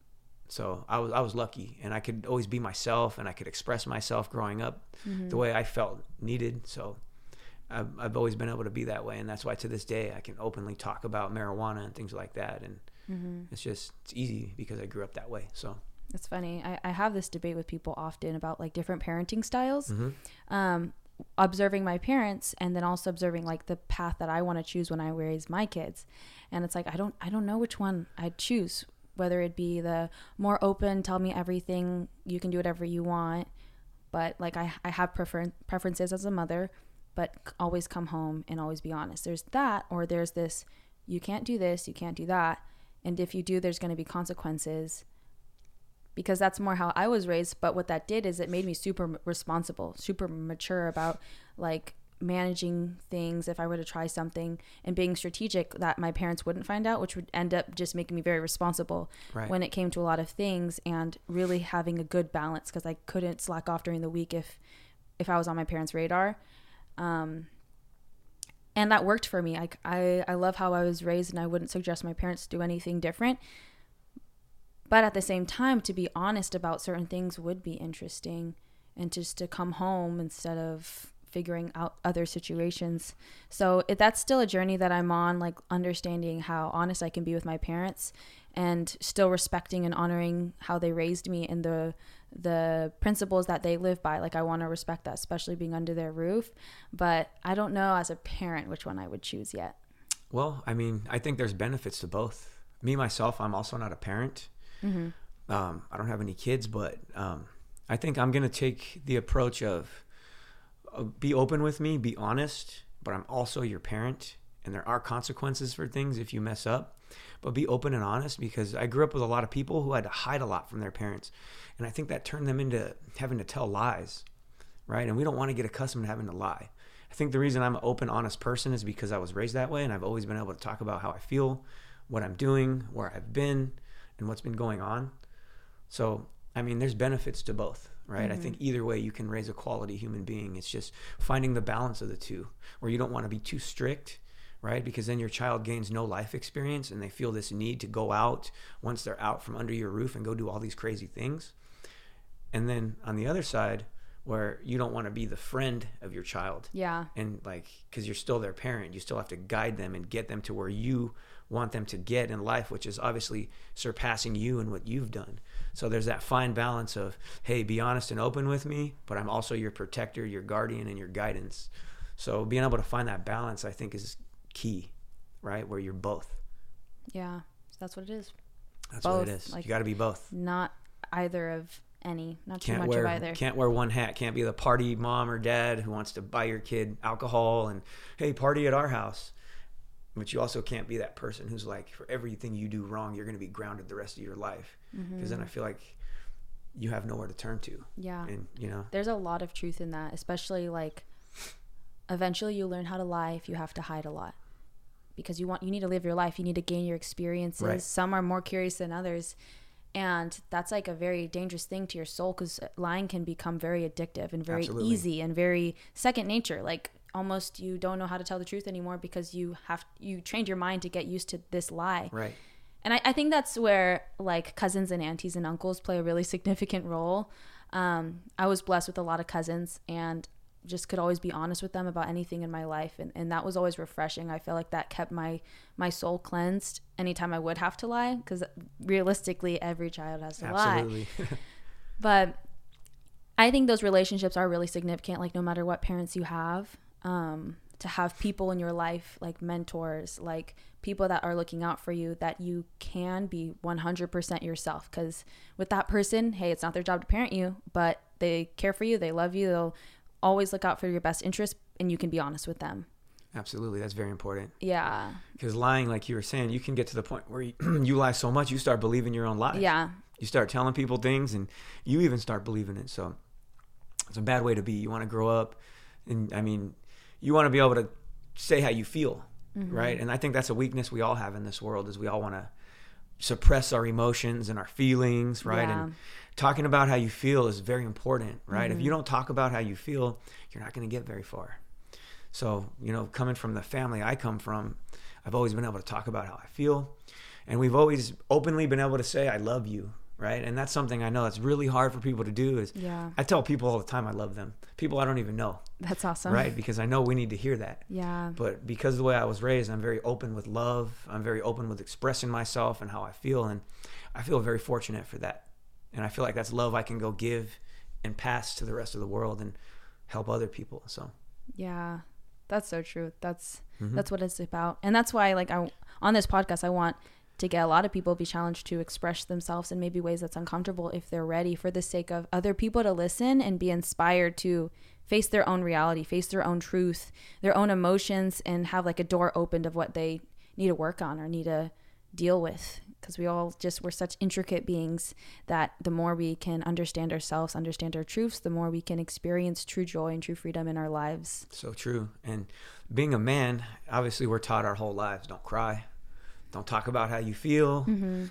So I was lucky, and I could always be myself, and I could express myself growing up the way I felt needed. So I've always been able to be that way, and that's why to this day I can openly talk about marijuana and things like that. And it's easy because I grew up that way. So it's funny. I have this debate with people often about like different parenting styles. Observing my parents and then also observing like the path that I want to choose when I raise my kids. And it's like I don't know which one I'd choose. Whether it be the more open, tell me everything, you can do whatever you want, but like I have preferences as a mother, but always come home and always be honest. There's that, or there's this, you can't do this, you can't do that, and if you do, there's going to be consequences, because that's more how I was raised. But what that did is it made me super responsible, super mature about like managing things if I were to try something, and being strategic that my parents wouldn't find out, which would end up just making me very responsible when it came to a lot of things, and really having a good balance, because I couldn't slack off during the week if I was on my parents' radar. And that worked for me. I love how I was raised, and I wouldn't suggest my parents do anything different. But at the same time, to be honest about certain things would be interesting, and just to come home instead of figuring out other situations. So that's still a journey that I'm on, like understanding how honest I can be with my parents and still respecting and honoring how they raised me and the principles that they live by. Like I want to respect that, especially being under their roof. But I don't know as a parent which one I would choose yet. Well, I mean, I think there's benefits to both. Me, myself, I'm also not a parent. I don't have any kids, but I think I'm going to take the approach of be open with me, be honest, but I'm also your parent, and there are consequences for things if you mess up, but be open and honest, because I grew up with a lot of people who had to hide a lot from their parents. And I think that turned them into having to tell lies, right? And we don't want to get accustomed to having to lie. I think the reason I'm an open, honest person is because I was raised that way, and I've always been able to talk about how I feel, what I'm doing, where I've been, and what's been going on. So, I mean, there's benefits to both, right? I think either way you can raise a quality human being. It's just finding the balance of the two, where you don't want to be too strict, right? Because then your child gains no life experience and they feel this need to go out once they're out from under your roof and go do all these crazy things. And then on the other side, where you don't want to be the friend of your child. Yeah. And like, because you're still their parent, you still have to guide them and get them to where you want them to get in life, which is obviously surpassing you and what you've done. So there's that fine balance of, hey, be honest and open with me, but I'm also your protector, your guardian, and your guidance. So being able to find that balance, I think, is key, right? Where you're both. Yeah. That's what it is. That's both. What it is. Like, you got to be both. Not either of any, not too Can't much wear, of either. Can't wear one hat. Can't be the party mom or dad who wants to buy your kid alcohol and, hey, party at our house. But you also can't be that person who's like, for everything you do wrong, you're going to be grounded the rest of your life. Because then I feel like you have nowhere to turn to. Yeah. And, you know, there's a lot of truth in that, especially like eventually you learn how to lie if you have to hide a lot. Because you need to live your life. You need to gain your experiences. Right. Some are more curious than others. And that's like a very dangerous thing to your soul, because lying can become very addictive and very Absolutely. easy and very second nature. Like almost you don't know how to tell the truth anymore because you trained your mind to get used to this lie. Right. And I think that's where like cousins and aunties and uncles play a really significant role. I was blessed with a lot of cousins and just could always be honest with them about anything in my life. And that was always refreshing. I feel like that kept my soul cleansed anytime I would have to lie, because realistically every child has to Absolutely. lie. But I think those relationships are really significant, like no matter what parents you have, to have people in your life, like mentors, like people that are looking out for you, that you can be 100% yourself. Because with that person, hey, it's not their job to parent you, but they care for you, they love you, they'll always look out for your best interest, and you can be honest with them. Absolutely. That's very important. Yeah. Because lying, like you were saying, you can get to the point where you lie so much, you start believing your own lies. Yeah. You start telling people things and you even start believing it. So it's a bad way to be. You want to grow up, and I mean, you want to be able to say how you feel, right? And I think that's a weakness we all have in this world, is we all want to suppress our emotions and our feelings, right? Yeah. And talking about how you feel is very important, right? If you don't talk about how you feel, you're not going to get very far. So, you know, coming from the family I come from, I've always been able to talk about how I feel. And we've always openly been able to say, I love you, right? And that's something I know that's really hard for people to do. Is I tell people all the time I love them. People I don't even know. That's awesome. Right? Because I know we need to hear that. Yeah. But because of the way I was raised, I'm very open with love. I'm very open with expressing myself and how I feel. And I feel very fortunate for that. And I feel like that's love I can go give and pass to the rest of the world and help other people. So yeah, that's so true. That's what it's about. And that's why, like, on this podcast, I want to get a lot of people be challenged to express themselves in maybe ways that's uncomfortable if they're ready, for the sake of other people to listen and be inspired to face their own reality, face their own truth, their own emotions, and have like a door opened of what they need to work on or need to deal with. Because we're such intricate beings that the more we can understand ourselves, understand our truths, the more we can experience true joy and true freedom in our lives. So true. And being a man, obviously we're taught our whole lives, don't cry, don't talk about how you feel,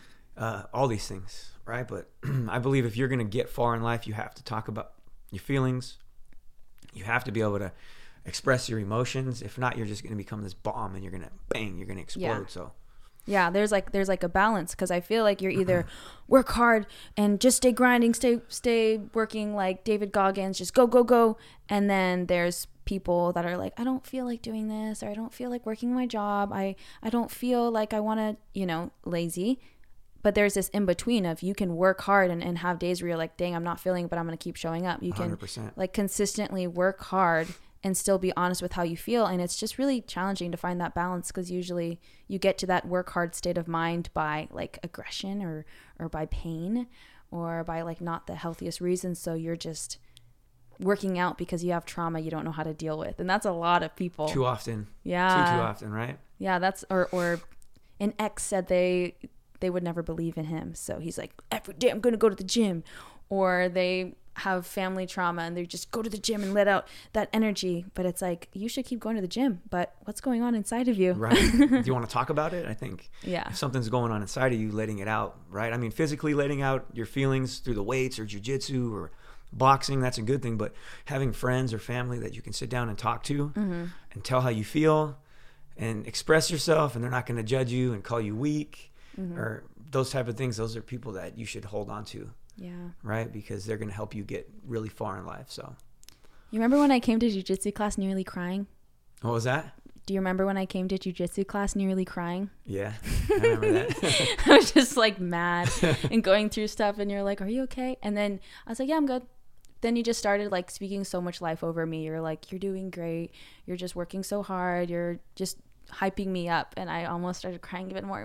all these things, right? But I believe if you're going to get far in life, you have to talk about your feelings. You have to be able to express your emotions. If not, you're just going to become this bomb and you're going to explode. Yeah. So yeah, there's like a balance, because I feel like you're either work hard and just stay grinding, stay working like David Goggins, just go, and then there's people that are like, I don't feel like doing this, or I don't feel like working my job, I don't feel like I want to, lazy. But there's this in between of, you can work hard and have days where you're like, dang, I'm not feeling it, but I'm going to keep showing up. You can 100%. like consistently work hard and still be honest with how you feel. And it's just really challenging to find that balance, because usually you get to that work hard state of mind by like aggression or by pain or by like not the healthiest reasons. So you're just working out because you have trauma you don't know how to deal with. And that's a lot of people. Too often. Yeah. Too often, right? Yeah, that's or an ex said they would never believe in him. So he's like, every day I'm going to go to the gym. Or they have family trauma and they just go to the gym and let out that energy. But it's like, you should keep going to the gym. But what's going on inside of you? Right. Do you want to talk about it? I think if something's going on inside of you, letting it out, right? I mean, physically letting out your feelings through the weights or jiu-jitsu or boxing, that's a good thing. But having friends or family that you can sit down and talk to and tell how you feel and express yourself, and they're not going to judge you and call you weak or those type of things. Those are people that you should hold on to. Yeah. Right? Because they're going to help you get really far in life. So, you remember when I came to jiu-jitsu class nearly crying? What was that? Do you remember when I came to jiu-jitsu class nearly crying? Yeah, I remember that. I was just like mad and going through stuff, and you're like, are you okay? And then I was like, yeah, I'm good. Then you just started like speaking so much life over me. You're like, you're doing great. You're just working so hard. You're just hyping me up. And I almost started crying even more. I'm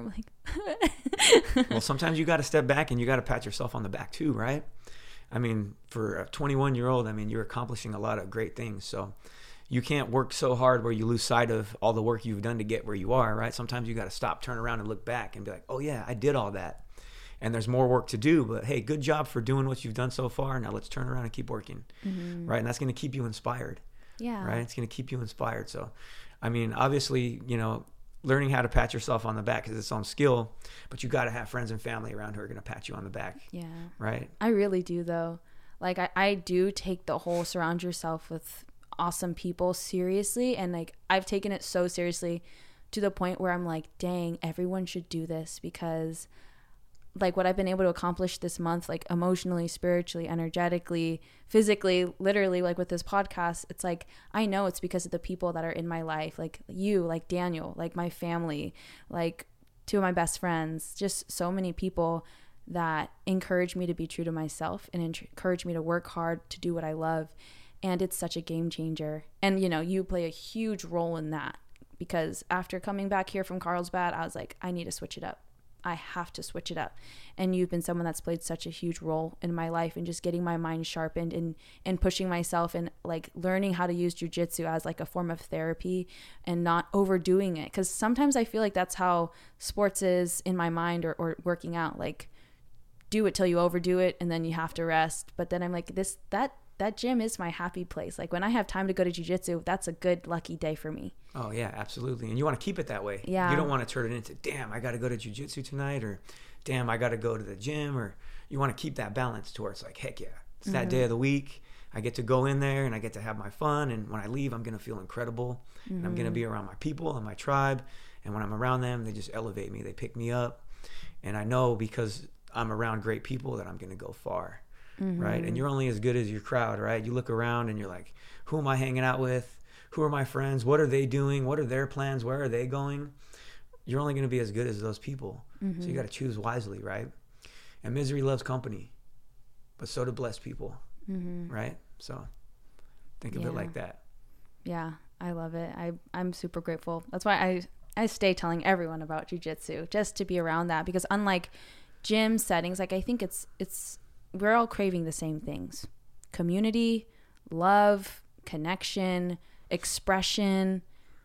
like, well, sometimes you got to step back and you got to pat yourself on the back too, right? I mean, for a 21-year-old, I mean, you're accomplishing a lot of great things. So you can't work so hard where you lose sight of all the work you've done to get where you are, right? Sometimes you got to stop, turn around and look back and be like, oh yeah, I did all that. And there's more work to do, but hey, good job for doing what you've done so far. Now let's turn around and keep working, right? And that's going to keep you inspired, right? It's going to keep you inspired. So, I mean, obviously, you know, learning how to pat yourself on the back is its own skill, but you got to have friends and family around who are going to pat you on the back. Yeah. Right? I really do, though. Like, I do take the whole surround yourself with awesome people seriously. And, like, I've taken it so seriously to the point where I'm like, dang, everyone should do this because like what I've been able to accomplish this month, like emotionally, spiritually, energetically, physically, literally, like with this podcast, it's like, I know it's because of the people that are in my life, like you, like Daniel, like my family, like 2 of my best friends, just so many people that encourage me to be true to myself and encourage me to work hard to do what I love. And it's such a game changer. And, you know, you play a huge role in that because after coming back here from Carlsbad, I was like, I need to switch it up. I have to switch it up. And you've been someone that's played such a huge role in my life and just getting my mind sharpened and pushing myself and like learning how to use jiu-jitsu as like a form of therapy and not overdoing it. Because sometimes I feel like that's how sports is in my mind or working out. Like do it till you overdo it and then you have to rest. But then I'm like, that gym is my happy place. Like when I have time to go to jiu-jitsu, that's a good lucky day for me. Oh yeah, absolutely. And you want to keep it that way. Yeah. You don't want to turn it into, damn, I got to go to jiu-jitsu tonight, or damn, I got to go to the gym, or you want to keep that balance to where it's like, heck yeah, it's that day of the week. I get to go in there and I get to have my fun. And when I leave, I'm going to feel incredible. And I'm going to be around my people and my tribe. And when I'm around them, they just elevate me. They pick me up. And I know because I'm around great people that I'm going to go far. Right? And you're only as good as your crowd, right? You look around and you're like, who am I hanging out with? Who are my friends? What are they doing? What are their plans? Where are they going? You're only going to be as good as those people. So you got to choose wisely, right? And misery loves company, but so do blessed people, right? So think of it like that. Yeah, I love it. I'm super grateful. That's why I stay telling everyone about jiu-jitsu, just to be around that, because unlike gym settings, like I think it's we're all craving the same things: community, love, connection, expression,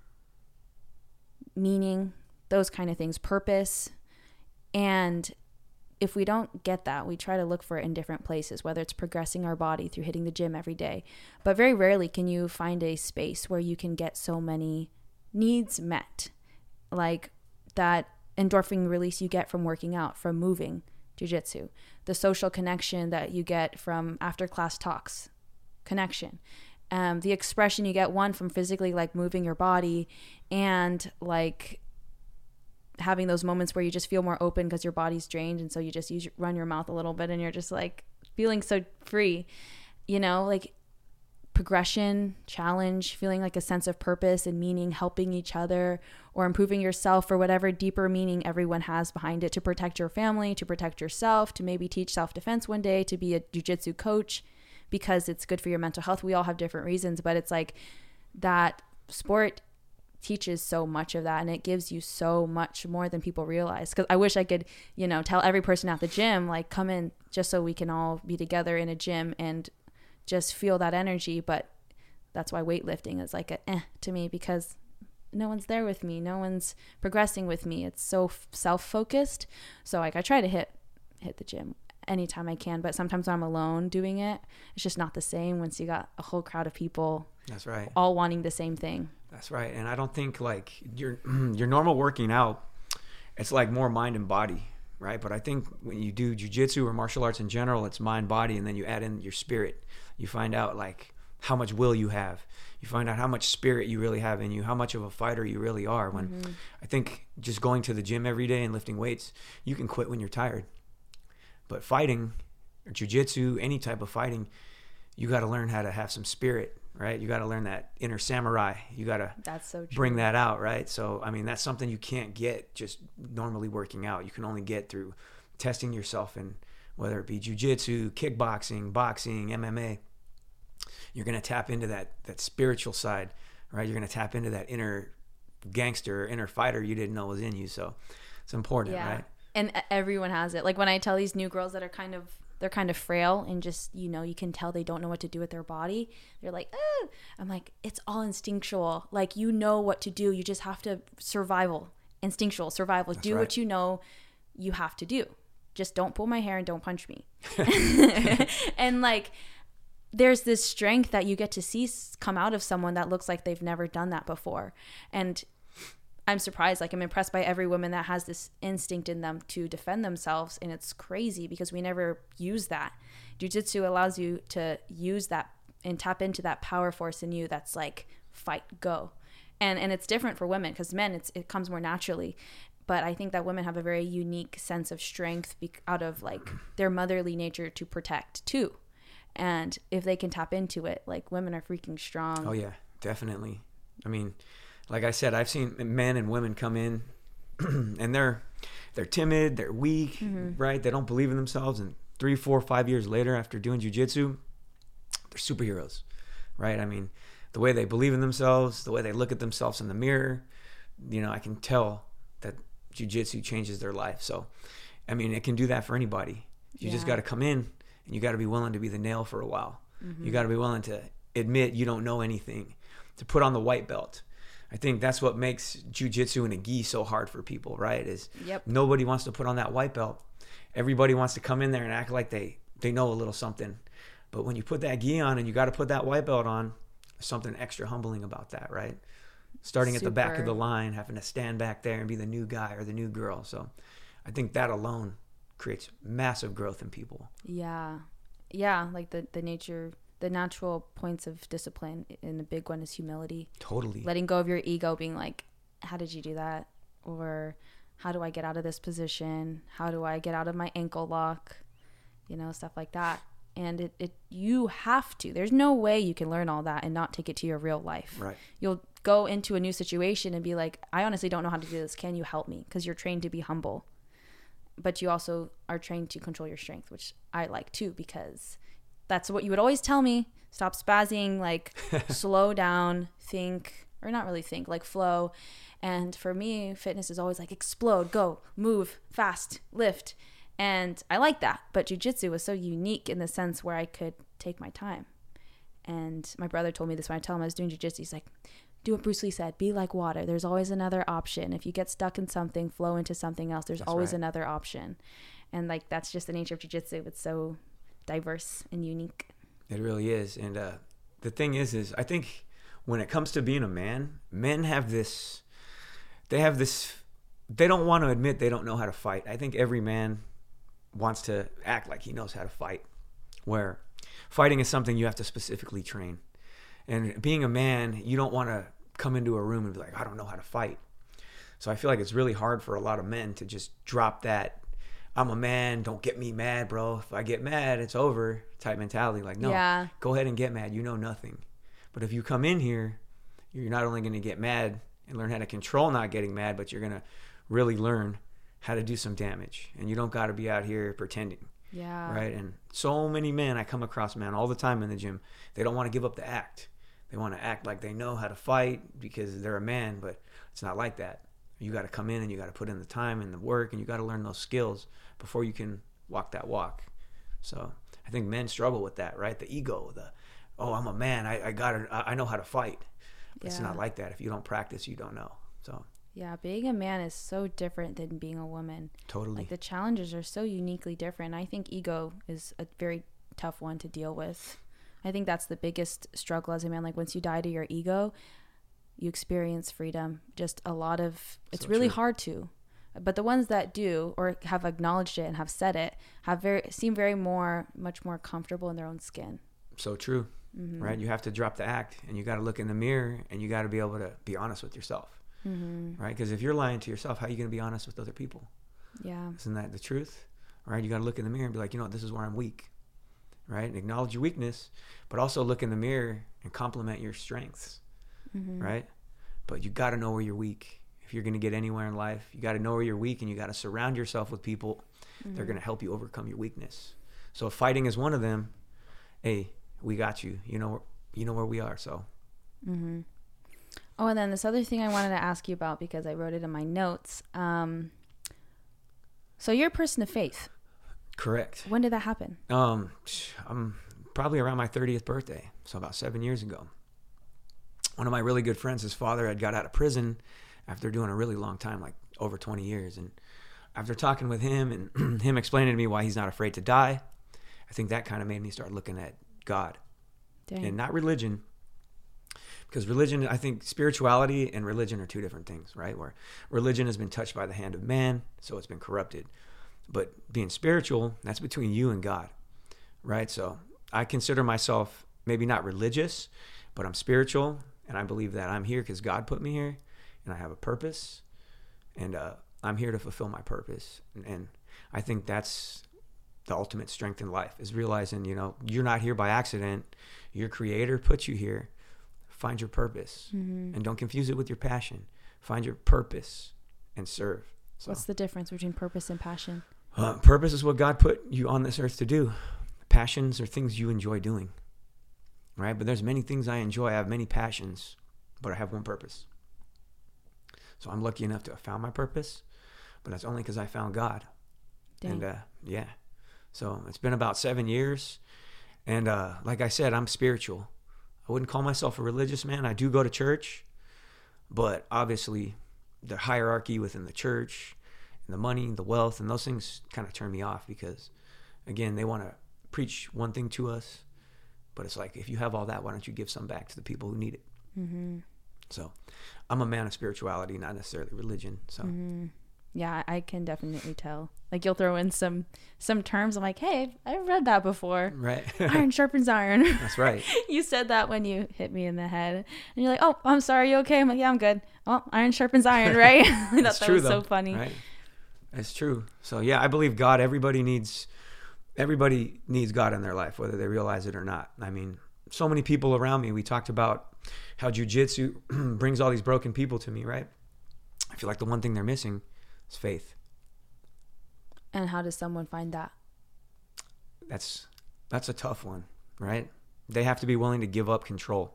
meaning, those kind of things, purpose. And if we don't get that, we try to look for it in different places, whether it's progressing our body through hitting the gym every day. But very rarely can you find a space where you can get so many needs met, like that endorphin release you get from working out, from moving, jiu-jitsu, the social connection that you get from after class talks, connection, the expression you get, one, from physically like moving your body, and like having those moments where you just feel more open because your body's drained, and so you just run your mouth a little bit and you're just like feeling so free, you know, like progression, challenge, feeling like a sense of purpose and meaning, helping each other or improving yourself, or whatever deeper meaning everyone has behind it, to protect your family, to protect yourself, to maybe teach self-defense one day, to be a jiu-jitsu coach because it's good for your mental health. We all have different reasons, but it's like that sport teaches so much of that, and it gives you so much more than people realize. Because I wish I could, tell every person at the gym, like, come in just so we can all be together in a gym and just feel that energy. But that's why weightlifting is like a to me, because no one's there with me. No one's progressing with me. It's so self-focused. So like I try to hit the gym anytime I can, but sometimes when I'm alone doing it, it's just not the same once you got a whole crowd of people. That's right. All wanting the same thing. That's right. And I don't think like your normal working out, it's like more mind and body, right? But I think when you do jiu-jitsu or martial arts in general, it's mind, body, and then you add in your spirit. You find out like how much will you have. You find out how much spirit you really have in you, how much of a fighter you really are. When I think just going to the gym every day and lifting weights, you can quit when you're tired. But fighting, or jiu-jitsu, any type of fighting, you got to learn how to have some spirit, right? You got to learn that inner samurai. You got to bring that out, right? So, I mean, that's something you can't get just normally working out. You can only get through testing yourself in, whether it be jiu-jitsu, kickboxing, boxing, MMA. You're going to tap into that spiritual side, right? You're going to tap into that inner gangster, inner fighter you didn't know was in you. So it's important, right? And everyone has it. Like when I tell these new girls that are they're kind of frail and just, you know, you can tell they don't know what to do with their body. They're like, oh, I'm like, it's all instinctual. Like, you know what to do. You just have to instinctual survival. That's do right. what you know you have to do. Just don't pull my hair and don't punch me. And like, there's this strength that you get to see come out of someone that looks like they've never done that before. And I'm surprised. Like, I'm impressed by every woman that has this instinct in them to defend themselves. And it's crazy because we never use that. Jiu-jitsu allows you to use that and tap into that power force in you that's like, fight, go. And it's different for women, because men, it comes more naturally. But I think that women have a very unique sense of strength out of like their motherly nature to protect too. And if they can tap into it, like, women are freaking strong. Oh yeah, definitely. I mean, like I said, I've seen men and women come in and they're timid, they're weak, right? They don't believe in themselves. And 3, 4, 5 years later, after doing jiu-jitsu, they're superheroes, right? I mean, the way they believe in themselves, the way they look at themselves in the mirror, you know, I can tell that jiu-jitsu changes their life. So, I mean, it can do that for anybody. You just got to come in and you got to be willing to be the nail for a while. You got to be willing to admit you don't know anything, to put on the white belt. I think that's what makes jiu-jitsu and a gi so hard for people, right? Is nobody wants to put on that white belt. Everybody wants to come in there and act like they know a little something. But when you put that gi on and you got to put that white belt on, there's something extra humbling about that, right? Starting at the back of the line, having to stand back there and be the new guy or the new girl. So I think that alone creates massive growth in people. Yeah, like the nature, the natural points of discipline, and the big one is humility. Totally. Letting go of your ego, being like, how did you do that? Or how do I get out of this position? How do I get out of my ankle lock? You know, stuff like that. And you have to. There's no way you can learn all that and not take it to your real life. Right. You'll go into a new situation and be like, I honestly don't know how to do this. Can you help me? Because you're trained to be humble. But you also are trained to control your strength, which I like too, because that's what you would always tell me. Stop spazzing, like slow down, think, or not really think, like flow. And for me, fitness is always like explode, go, move, fast, lift. And I like that. But jiu-jitsu was so unique in the sense where I could take my time. And my brother told me this when I tell him I was doing jiu-jitsu. He's like, do what Bruce Lee said, be like water. There's always another option. If you get stuck in something, flow into something else. There's always another option. And like, that's just the nature of jiu-jitsu. It's so diverse and unique. It really is. And the thing is I think when it comes to being a man, men have this, they don't want to admit they don't know how to fight. I think every man wants to act like he knows how to fight, where fighting is something you have to specifically train. And being a man, you don't want to come into a room and be like, I don't know how to fight. So I feel like it's really hard for a lot of men to just drop that, I'm a man, don't get me mad, bro. If I get mad, it's over type mentality. Like, no, go ahead and get mad. You know nothing. But if you come in here, you're not only going to get mad and learn how to control not getting mad, but you're going to really learn how to do some damage. And you don't got to be out here pretending. Yeah. Right? And so many men I come across, man, all the time in the gym, they don't want to give up the act. They want to act like they know how to fight because they're a man, but it's not like that. You got to come in and you got to put in the time and the work, and you got to learn those skills before you can walk that walk. So I think men struggle with that, right? The ego, oh, I'm a man. I know how to fight. But It's not like that. If you don't practice, you don't know. So yeah, being a man is so different than being a woman. totally. Like the challenges are so uniquely different. I think ego is a very tough one to deal with. I think that's the biggest struggle as a man. Like once you die to your ego, you experience freedom. Just a lot of, it's really hard to. But the ones that do or have acknowledged it and have said it seem much more comfortable in their own skin. So true, right? You have to drop the act, and you got to look in the mirror, and you got to be able to be honest with yourself, right? Because if you're lying to yourself, how are you going to be honest with other people? Yeah. Isn't that the truth? Right? You got to look in the mirror and be like, you know what, this is where I'm weak, right? And acknowledge your weakness, but also look in the mirror and compliment your strengths, right? But you got to know where you're weak. If you're going to get anywhere in life, you got to know where you're weak, and you got to surround yourself with people that are going to help you overcome your weakness. So if fighting is one of them, hey, we got you. You know where we are. So. Oh, and then this other thing I wanted to ask you about, because I wrote it in my notes. So you're a person of faith. Correct. When did that happen? I'm probably around my 30th birthday, so about 7 years ago. One of my really good friends, his father had got out of prison after doing a really long time, like over 20 years. And after talking with him and him explaining to me why he's not afraid to die, I think that kind of made me start looking at God. Dang. And not religion. Because religion, I think spirituality and religion are two different things, right? Where religion has been touched by the hand of man, so it's been corrupted. But being spiritual, that's between you and God, right? So I consider myself maybe not religious, but I'm spiritual. And I believe that I'm here because God put me here, and I have a purpose, and I'm here to fulfill my purpose. And I think that's the ultimate strength in life, is realizing, you're not here by accident. Your creator put you here. Find your purpose, and don't confuse it with your passion. Find your purpose and serve. So, what's the difference between purpose and passion? Purpose is what God put you on this earth to do. Passions are things you enjoy doing, right? But there's many things I enjoy. I have many passions, but I have one purpose. So I'm lucky enough to have found my purpose, but that's only because I found God. Dang. And so it's been about 7 years. And like I said, I'm spiritual. I wouldn't call myself a religious man. I do go to church, but obviously the hierarchy within the church and the money, the wealth, and those things kind of turn me off, because, again, they want to preach one thing to us, but it's like, if you have all that, why don't you give some back to the people who need it? So I'm a man of spirituality, not necessarily religion. So Yeah, I can definitely tell. Like, you'll throw in some terms. I'm like, hey, I've read that before. Right. Iron sharpens iron. That's right. You said that when you hit me in the head. And you're like, oh, I'm sorry, you okay? I'm like, yeah, I'm good. Oh, iron sharpens iron, right? I thought that was so funny. Right? It's true. So yeah, I believe God, everybody needs God in their life, whether they realize it or not. I mean, so many people around me, we talked about how jiu-jitsu brings all these broken people to me, right? I feel like the one thing they're missing is faith. And how does someone find that? That's a tough one, right? They have to be willing to give up control.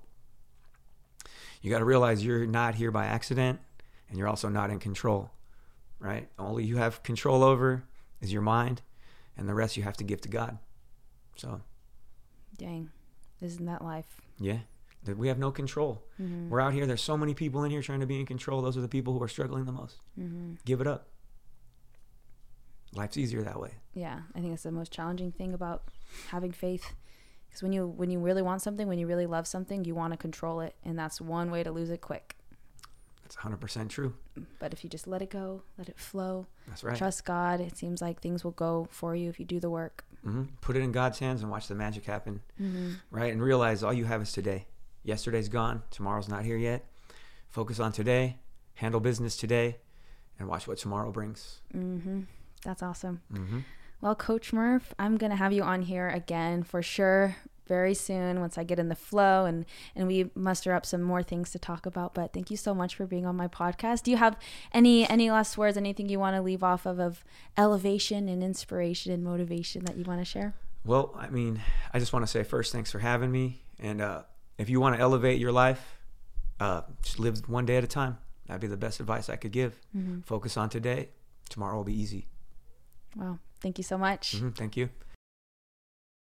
You got to realize you're not here by accident, and you're also not in control, right? All you have control over is your mind, and the rest you have to give to God. So, dang, isn't that life? Yeah, we have no control. We're out here. There's so many people in here trying to be in control. Those are the people who are struggling the most. Give it up. Life's easier that way. Yeah, I think that's the most challenging thing about having faith. Because when you really want something, when you really love something, you want to control it. And that's one way to lose it quick. That's 100% true. But if you just let it go, let it flow. That's right. Trust God. It seems like things will go for you if you do the work. Put it in God's hands and watch the magic happen. Right? And realize all you have is today. Yesterday's gone. Tomorrow's not here yet. Focus on today. Handle business today. And watch what tomorrow brings. That's awesome. Well, Coach Murph, I'm going to have you on here again for sure very soon once I get in the flow and we muster up some more things to talk about. But thank you so much for being on my podcast. Do you have any last words, anything you want to leave off of elevation and inspiration and motivation that you want to share? Well, I mean, I just want to say first, thanks for having me. And if you want to elevate your life, just live one day at a time. That'd be the best advice I could give. Focus on today. Tomorrow will be easy. Wow. Thank you so much. Thank you.